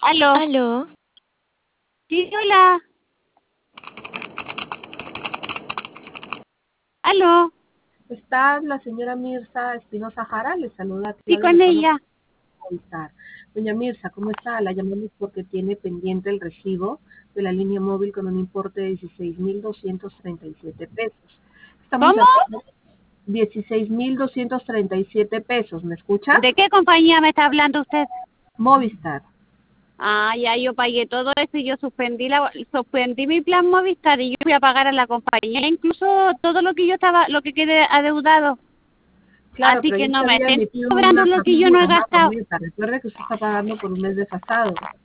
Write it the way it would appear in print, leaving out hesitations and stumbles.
Aló. Aló, Sí, hola. Aló. Está la señora Mirza Espinosa Jara, le saluda Sí, Claudia con Lozano ella. Movistar. Doña Mirza, ¿cómo está? La llamamos porque tiene pendiente el recibo de la línea móvil con un importe de 16.237 pesos. Estamos ¿Cómo? de acuerdo. 16.237 pesos, ¿me escucha? ¿De qué compañía me está hablando usted? Movistar. Ah, ya yo pagué todo eso y yo suspendí mi plan Movistar y yo fui a pagar a la compañía, incluso todo lo que lo que quedé adeudado. Claro, Así pero que ya no se me había estén emitido cobrando una lo que yo no he factura, gastado. Mirza. Recuerde que usted está pagando por un mes desfasado.